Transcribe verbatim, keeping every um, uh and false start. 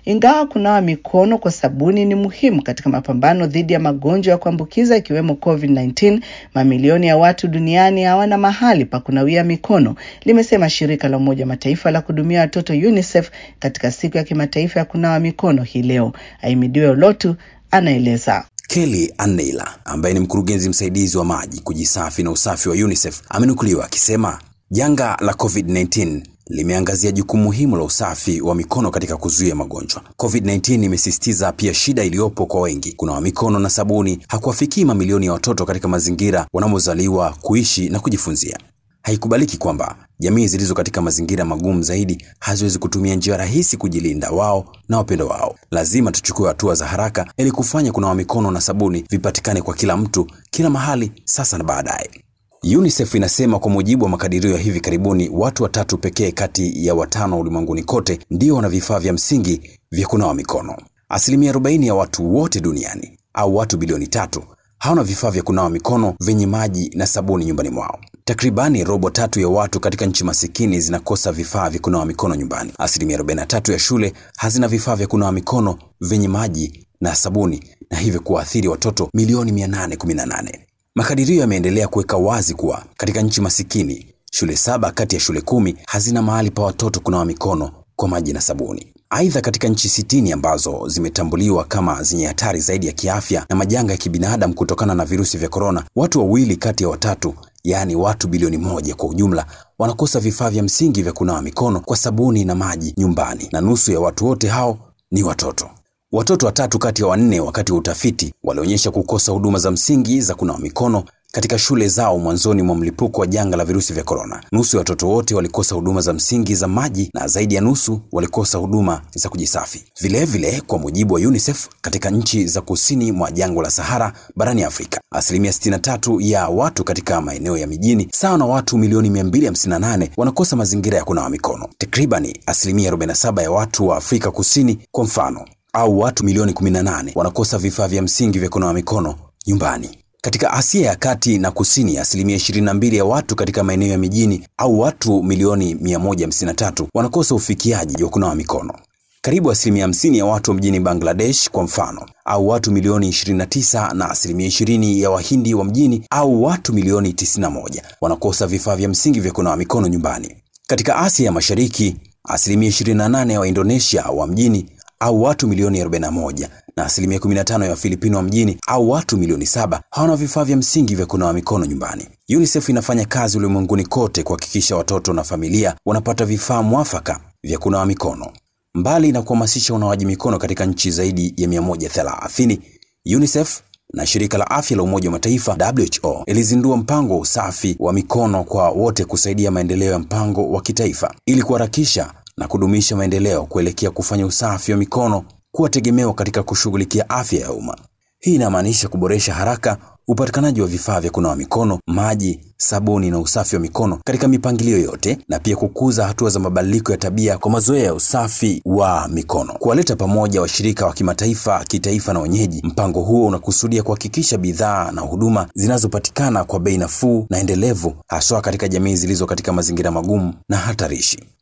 Ingawa kunawa mikono kwa sabuni ni muhimu katika mapambano dhidi ya magonjwa ya kuambukiza ikiwemo COVID kumi na tisa, mamilioni ya watu duniani hawana mahali pa kunawia mikono, limesema shirika la Umoja Mataifa la kuhudumia watoto UNICEF katika siku ya kimataifa ya kunawa mikono hii leo. Ahimidiwe Olotu anaeleza. Kelly Anneila, ambaye ni mkurugenzi msaidizi wa maji, kujisafi na usafi wa UNICEF, amenukuliwa akisema janga la COVID kumi na tisa limeangazia jukumu muhimu la usafi wa mikono katika kuzuia magonjwa. COVID kumi na tisa imesisitiza pia shida iliyopo kwa wengi. Kunawa mikono na sabuni hakuwafikii mamilioni ya watoto katika mazingira wanamozaliwa, kuishi na kujifunzia. Haikubaliki kwamba jamii zilizo katika mazingira magumu zaidi haziwezi kutumia njia rahisi kujilinda wao na wapendo wao. Lazima tuchukue hatua za haraka ili kufanya kunawa mikono na sabuni vipatikane kwa kila mtu, kila mahali, sasa na baadaye. UNICEF inasema kwa mujibu wa makadirio ya hivi karibuni, watu watatu pekee kati ya watano ulimwenguni kote ndio wana vifaa vya msingi vya kunawa mikono. Asilimia arobaini ya watu wote duniani, au watu bilioni tatu, hawana vifaa vya kunawa mikono vyenye maji na sabuni nyumbani mwao. Takribani robo tatu ya watu katika nchi masikini zinakosa vifaa vya kunawa mikono nyumbani. Asilimia arobaini na tatu ya shule hazina vifaa vya kunawa mikono vyenye maji na sabuni, na hivyo kuathiri watoto milioni mia nane kumi na nane. Makadirio yameendelea kuweka wazi kuwa katika nchi masikini, shule saba kati ya shule kumi hazina mahali pa watoto kunawa mikono kwa maji na sabuni. Aidha, katika nchi sitini ambazo zimetambuliwa kama zenye hatari zaidi ya kiafya na majanga ya kibinadamu kutokana na virusi vya korona, watu wawili kati ya watatu, yaani watu bilioni moja kwa ujumla, wanakosa vifaa vya msingi vya kunawa mikono kwa sabuni na maji nyumbani, na nusu ya watu wote hao ni watoto. Watoto watatu kati ya wanne wakati wa utafiti walionyesha kukosa huduma za msingi za kunawa mikono katika shule zao mwanzoni mwa mlipuko wa janga la virusi vya korona. Nusu ya watoto wote walikosa huduma za msingi za maji na zaidi ya nusu walikosa huduma za kujisafi. Vile vile, kwa mujibu wa UNICEF, katika nchi za kusini mwa jangwa la Sahara barani Afrika, asilimia sitini na tatu ya watu katika maeneo ya mijini, sawa na watu milioni mia mbili hamsini na nane, wanakosa mazingira ya kunawa mikono. Takribani asilimia arobaini na saba ya watu wa Afrika Kusini, kwa mfano, au watu milioni kumi na nane, wanakosa vifaa vya msingi vya kunawa mikono nyumbani. Katika Asia ya Kati na Kusini, asilimia ishirini na mbili ya watu katika maeneo ya mijini, au watu milioni mia moja hamsini na tatu, wanakosa ufikiaji wa kunawa mikono. Karibu asilimia hamsini ya watu wa mjini Bangladesh, kwa mfano, au watu milioni ishirini na tisa, na asilimia ishirini ya Wahindi wa mjini, au watu milioni tisini na moja, wanakosa vifaa vya msingi vya kunawa mikono nyumbani. Katika Asia ya Mashariki, asilimia ishirini na nane ya wa Indonesia wa mjini, au watu milioni arobaini na moja, na asilimia kumi na tano ya Filipino wa mjini, au watu milioni saba, hawana vifaa vya msingi vya kunawa mikono nyumbani. UNICEF inafanya kazi ulimwenguni kote kuhakikisha watoto na familia wanapata vifaa mwafaka vya kunawa mikono. Mbali na kuhamasisha unawaji mikono katika nchi zaidi ya mia moja thelathini, UNICEF na shirika la afya la Umoja wa Mataifa W H O ilizindua mpango wa usafi wa mikono kwa wote kusaidia maendeleo ya mpango wa kitaifa ili kuharakisha na kudumisha maendeleo kuelekea kufanya usafi wa mikono kuwa tegemeo katika kushughulikia afya ya umma. Hii inamaanisha kuboresha haraka upatikanaji wa vifaa vya kunawa mikono, maji, sabuni na usafi wa mikono katika mipangilio yote, na pia kukuza hatua za mabadiliko ya tabia kwa mazoea ya usafi wa mikono. Kuwaleta pamoja washirika wa kimataifa, kitaifa na wenyeji, mpango huo unakusudia kuhakikisha bidhaa na huduma zinazopatikana kwa bei nafuu na endelevu, hasa katika jamii zilizo katika mazingira magumu na hatarishi.